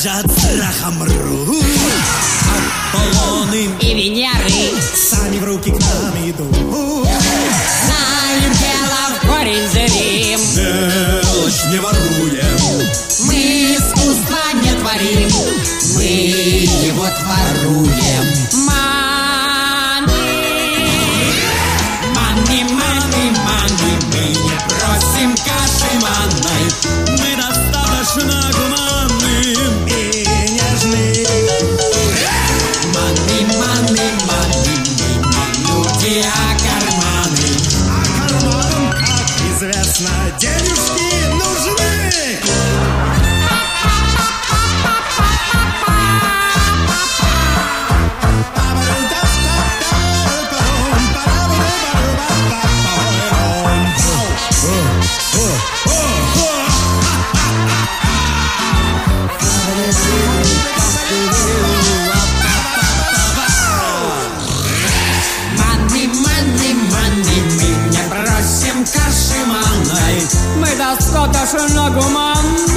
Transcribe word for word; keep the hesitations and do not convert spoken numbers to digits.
дрожат страхом мрут. Аполлоны и Венеры сами в руки к нам идут. знаем дело в корень зрим. Мелочь не воруем, Мы искусства не творим, мы его творуем. Мани, мани, мани, мани, мы не просим каши манной. мы достаточно гуманны и нежны. Мани, мани, мани, мы не люди, а карманы. А карманам, как известно, денежки нужны. Мани, мани, мани, мы не просим каши манной. Мы достаточно гуманны.